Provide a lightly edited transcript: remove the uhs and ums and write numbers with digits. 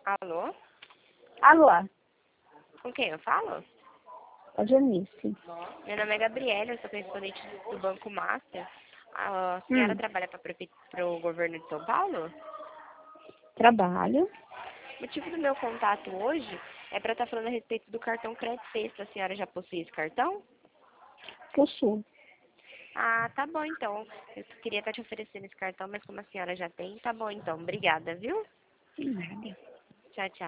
Alô? Alô, Com quem eu falo? a Janice. Meu nome é Gabriela, eu sou correspondente do Banco Master. A senhora trabalha para o governo de São Paulo? Trabalho. O motivo do meu contato hoje é para estar falando a respeito do cartão Crédito Sexta. A senhora já possui esse cartão? Possuo. Ah, tá bom então. Eu queria estar te oferecendo esse cartão, mas como a senhora já tem, tá bom então. Obrigada, viu? Nada. Tchau, tchau.